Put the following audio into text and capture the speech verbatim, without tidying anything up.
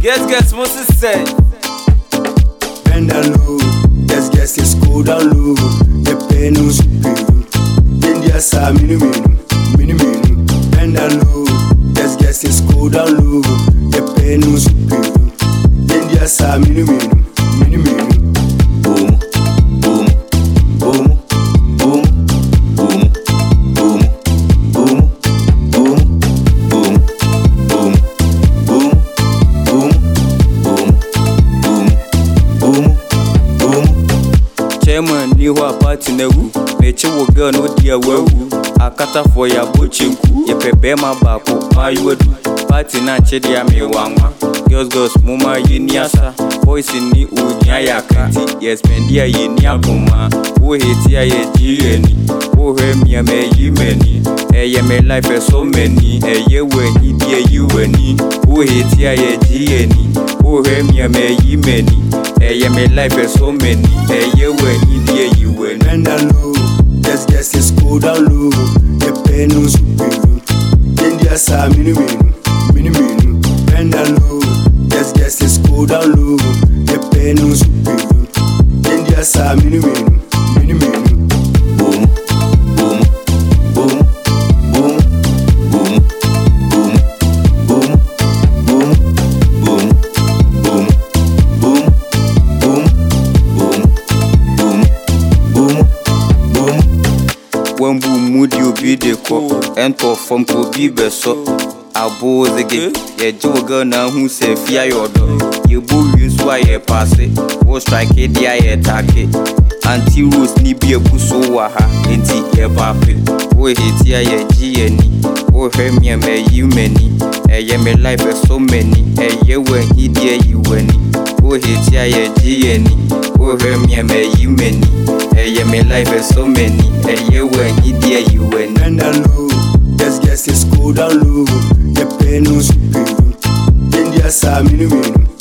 Yes, guess Moses said. Bend down low, yes, guess it's cool down low. The pain is superior. India sa mini mini, mini mini. Bend down low, yes, guess it's cool down low. The pain is superior. India sa mini mini, mini mini. Boom, boom, boom, boom, boom, boom, boom, boom, boom, boom, boom, boom, boom, boom, boom, boom. Chairman ni wa party na wu. Me che wo girl no dia wawu. Akata for ya bochinku. Ye pepe ma bako ma yuadu. Party na che dia me wanwa. Girls girls muma yini asa. Boys ni unya ya kanti. Yes men dia yini akuma. Wo heti ya ye jieni. Wo he mi me yimeni. Eh ye me life is so many. Eh ye we ni dia you weni. Wo heti ya ye jieni. Wo he mi me yimeni. Eh ye me life is so many. Eh ye we ni dia you weni. Bend down low, yes, guess it's cool down low. The pain is superior. India sa mini mini, mini mini. Bend down low, yes, guess it's cool down low. The pain is superior. India sa mini mini, mini mini. Boom, boom, boom, boom, boom, boom, boom, boom, boom, boom, boom, boom, boom, boom, boom, boom. When boom moody obi de ko enter from ko bi beso abo zege ye jo girl na hu se fia yodo ye bo wi so aye pass wo strike it dia ye take anti rose ni bi ebuso wa ha enti ye ba pe wo hiti aye ji ani wo hwe mi me yi mani e ye me life is so many e ye we hi dia yi wani wo hiti aye ji ani wo hwe mi me yi mani e ye me life is so many e ye we hi dia yi wani. Bend down low, yes, guess it's cool down low. The pain is superior. India sa mini mini.